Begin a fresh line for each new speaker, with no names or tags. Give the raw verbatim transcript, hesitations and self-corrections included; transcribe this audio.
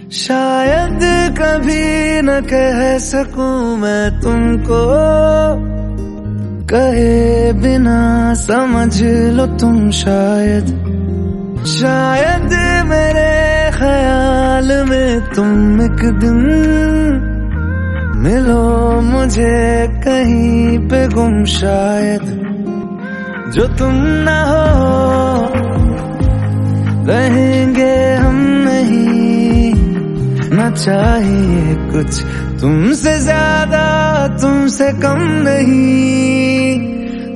शायद कभी न कह सकूं मैं तुमको, कहे बिना समझ लो तुम शायद। शायद मेरे ख्याल में तुम एक दिन मिलो मुझे कहीं पे गुम शायद। जो तुम ना हो रहेंगे हम नहीं, न चाहिए कुछ तुमसे ज्यादा तुमसे कम नहीं।